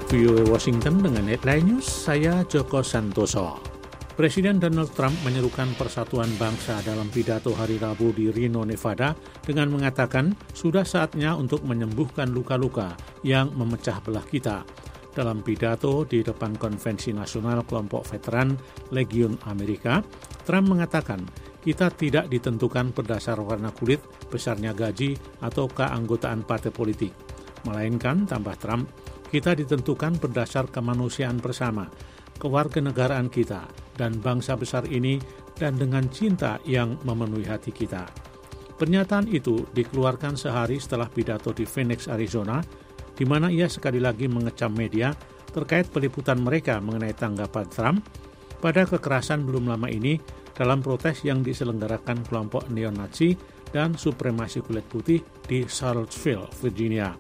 VOA Washington dengan Headline News, saya Joko Santoso. Presiden Donald Trump menyerukan persatuan bangsa dalam pidato hari Rabu di Reno, Nevada dengan mengatakan sudah saatnya untuk menyembuhkan luka-luka yang memecah belah kita. Dalam pidato di depan Konvensi Nasional Kelompok Veteran Legiun Amerika, Trump mengatakan kita tidak ditentukan berdasar warna kulit, besarnya gaji, atau keanggotaan partai politik. Melainkan, tambah Trump, kita ditentukan berdasar kemanusiaan bersama, kewarganegaraan kita, dan bangsa besar ini, dan dengan cinta yang memenuhi hati kita. Pernyataan itu dikeluarkan sehari setelah pidato di Phoenix, Arizona, di mana ia sekali lagi mengecam media terkait peliputan mereka mengenai tanggapan Trump pada kekerasan belum lama ini dalam protes yang diselenggarakan kelompok neo-Nazi dan supremasi kulit putih di Charlottesville, Virginia.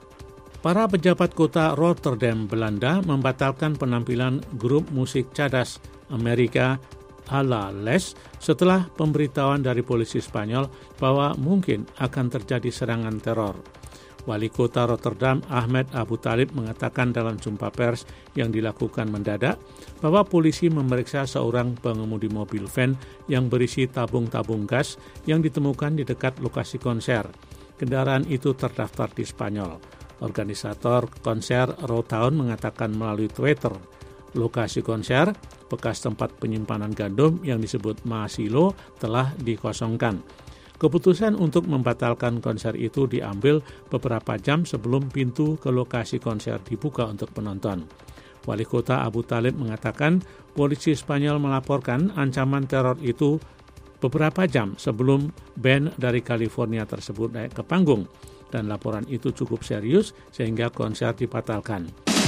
Para pejabat kota Rotterdam, Belanda membatalkan penampilan grup musik cadas Amerika ala Les setelah pemberitahuan dari polisi Spanyol bahwa mungkin akan terjadi serangan teror. Wali kota Rotterdam Ahmed Abu Talib mengatakan dalam jumpa pers yang dilakukan mendadak bahwa polisi memeriksa seorang pengemudi mobil van yang berisi tabung-tabung gas yang ditemukan di dekat lokasi konser. Kendaraan itu terdaftar di Spanyol. Organisator konser Rowtown mengatakan melalui Twitter, lokasi konser, bekas tempat penyimpanan gandum yang disebut Masilo telah dikosongkan. Keputusan untuk membatalkan konser itu diambil beberapa jam sebelum pintu ke lokasi konser dibuka untuk penonton. Wali kota Abu Talib mengatakan polisi Spanyol melaporkan ancaman teror itu beberapa jam sebelum band dari California tersebut naik ke panggung. Dan laporan itu cukup serius sehingga konser dibatalkan.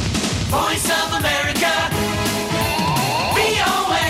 Voice of America, VOA,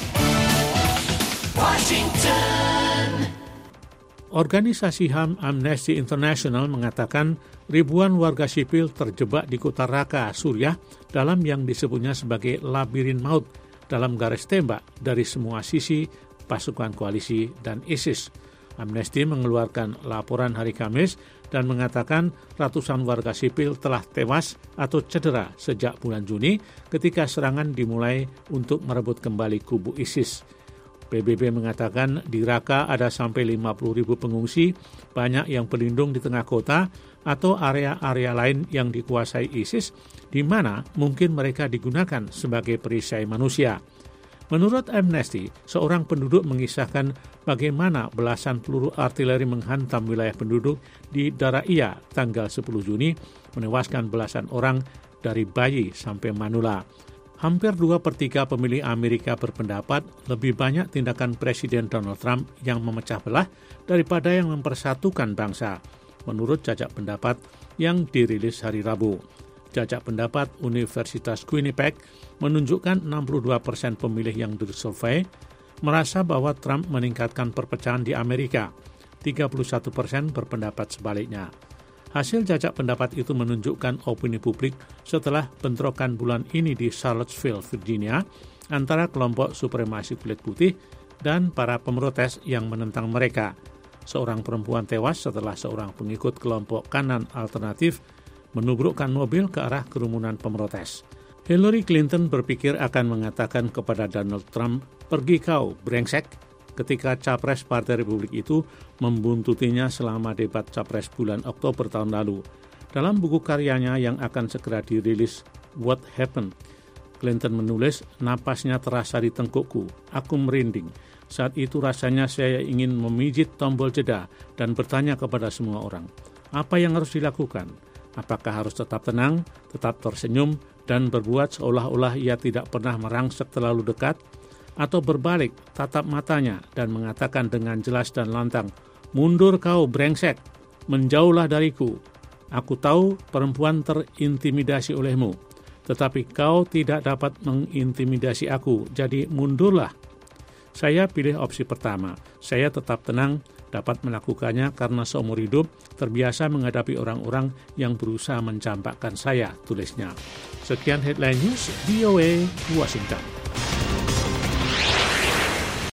Washington. Organisasi HAM Amnesty International mengatakan ribuan warga sipil terjebak di kota Raqqa, Suriah dalam yang disebutnya sebagai labirin maut dalam garis tembak dari semua sisi pasukan koalisi dan ISIS. Amnesty mengeluarkan laporan hari Kamis dan mengatakan ratusan warga sipil telah tewas atau cedera sejak bulan Juni ketika serangan dimulai untuk merebut kembali kubu ISIS. PBB mengatakan di Raqqa ada sampai 50.000 pengungsi, banyak yang berlindung di tengah kota atau area-area lain yang dikuasai ISIS, di mana mungkin mereka digunakan sebagai perisai manusia. Menurut Amnesty, seorang penduduk mengisahkan bagaimana belasan peluru artileri menghantam wilayah penduduk di Daraya tanggal 10 Juni, menewaskan belasan orang dari bayi sampai manula. Hampir 2/3 pemilih Amerika berpendapat lebih banyak tindakan Presiden Donald Trump yang memecah belah daripada yang mempersatukan bangsa, menurut jajak pendapat yang dirilis hari Rabu. Jajak pendapat Universitas Quinnipiac menunjukkan 62% pemilih yang disurvei merasa bahwa Trump meningkatkan perpecahan di Amerika. 31% berpendapat sebaliknya. Hasil jajak pendapat itu menunjukkan opini publik setelah bentrokan bulan ini di Charlottesville, Virginia, antara kelompok supremasi kulit putih dan para pemrotes yang menentang mereka. Seorang perempuan tewas setelah seorang pengikut kelompok kanan alternatif menubrukkan mobil ke arah kerumunan pemrotes. Hillary Clinton berpikir akan mengatakan kepada Donald Trump, "Pergi kau, brengsek," ketika capres Partai Republik itu membuntutinya selama debat capres bulan Oktober tahun lalu. Dalam buku karyanya yang akan segera dirilis, What Happened, Clinton menulis, "Napasnya terasa di tengkukku, aku merinding. Saat itu rasanya saya ingin memijit tombol jeda dan bertanya kepada semua orang, apa yang harus dilakukan? Apakah harus tetap tenang, tetap tersenyum, dan berbuat seolah-olah ia tidak pernah merangsek terlalu dekat? Atau berbalik, tatap matanya, dan mengatakan dengan jelas dan lantang, 'Mundur kau, brengsek, menjauhlah dariku. Aku tahu perempuan terintimidasi olehmu, tetapi kau tidak dapat mengintimidasi aku, jadi mundurlah.' Saya pilih opsi pertama. Saya tetap tenang, dapat melakukannya karena seumur hidup terbiasa menghadapi orang-orang yang berusaha mencampakkan saya," tulisnya. Sekian Headline News, VOA Washington.